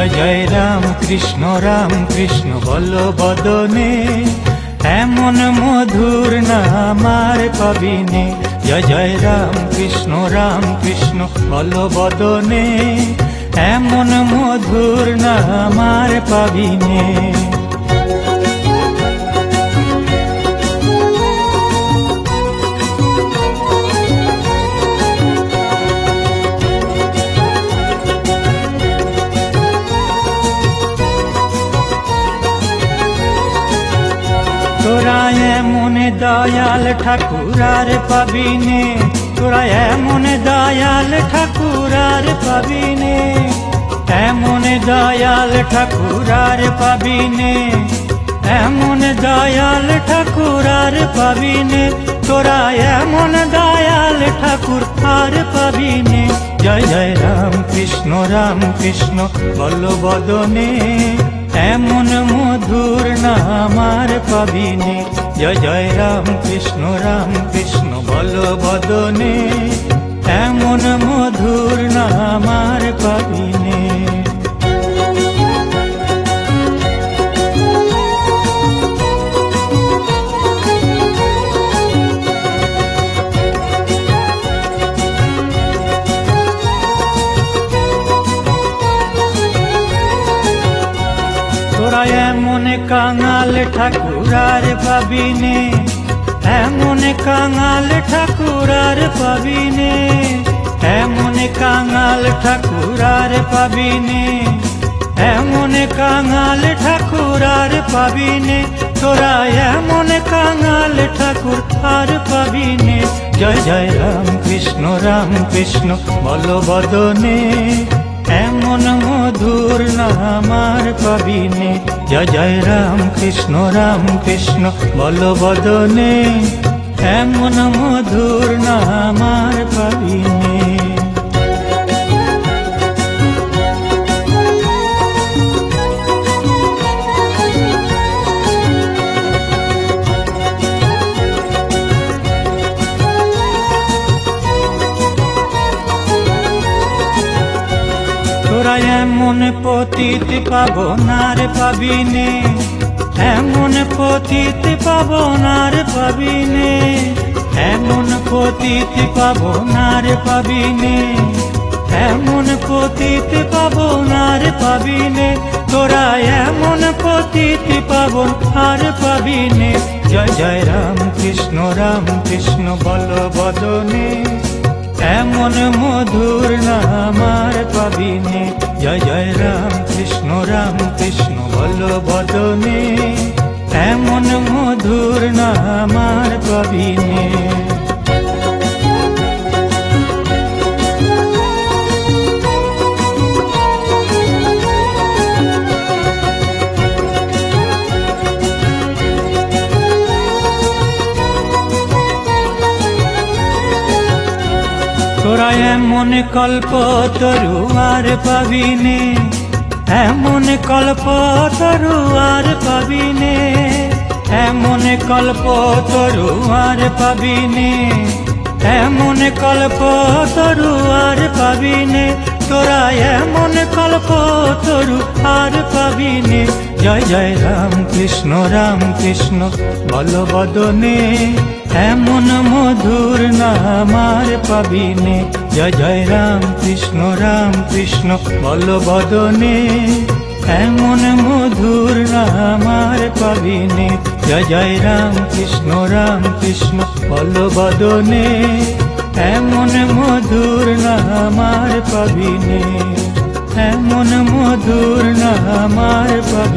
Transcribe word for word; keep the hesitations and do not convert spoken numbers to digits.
জয় জয় রাম কৃষ্ণ রাম কৃষ্ণ বল বদনে, এমন মধুর নাম আর পাবিনে। জয় জয় রাম কৃষ্ণ রাম কৃষ্ণ বল বদনে, এমন মধুর নাম আর পাবিনে। তোরা এমন দয়াল ঠাকুর আর পাবিনে, তোরা এমন দয়াল ঠাকুর আর পাবিনে, এমন দয়াল ঠাকুর আর পাবিনে, এমন দয়াল ঠাকুর আর পাবিনে। তোরা এমন দয়াল ঠাকুর আর পাবিনে। জয় জয় রাম কৃষ্ণ রাম কৃষ্ণ বল বদনে, এমন মধুর নাম আর পাবিনে। জয় জয় রাম কৃষ্ণ রাম কৃষ্ণ বল বদনে, এমন মধুর নাম আর পাবিনে। তোরা এমন কাঙাল ঠাকুর আর পাবিনে, এমন কাঙাল ঠাকুর আর পাবিনে, এমন কাঙাল ঠাকুর আর পাবিনে, এমন কাঙাল ঠাকুর আর পাবিনে। তোরা এমন কাঙাল ঠাকুর আর পাবিনে। জয় জয় রাম কৃষ্ণ রাম কৃষ্ণ বল বদনে, এমন মধুর নাম আর পাবিনে। জয় জয় রাম কৃষ্ণ রাম কৃষ্ণ বল বদনে, এমন মধুর নাম আর পাবিনে। তোরা এমন পতিত পাবনার পাবিনে, এমন পতিত পাবনার পাবিনে, এমন পতিত পাবনার পাবিনে, এমন পতিত পাবনার পাবিনে। তোরা এমন পতিত পাবন আর পাবিনে। জয় জয় রাম কৃষ্ণ রাম কৃষ্ণ বল বদনে, এমন মধুর নাম আর পাবিনে। জয় জয় রাম কৃষ্ণ রাম কৃষ্ণ বল বদনে, এমন মধুর নাম আর পাবিনে। তোরা এমন কল্প তরু আর পাবিনে, এমন কল্প তরু আর পাবিনে, এমন কল্প তরু আর পাবিনে, এমন কল্প তরু আর পাবিনে। তোরা এমন কল্প তরু আর পাবিনে। জয় জয় রাম কৃষ্ণ রাম কৃষ্ণ বল বদনে, এমন মধুর নাম আর পাবিনে। জয় জয় রাম কৃষ্ণ রাম কৃষ্ণ বল বদনে, এমন মধুর নাম আর পাবিনে। জয় জয় রাম কৃষ্ণ রাম কৃষ্ণ বল বদনে, এমন মধুর নাম আর পাবিনে, এমন মধুর নাম আর পাবিনে।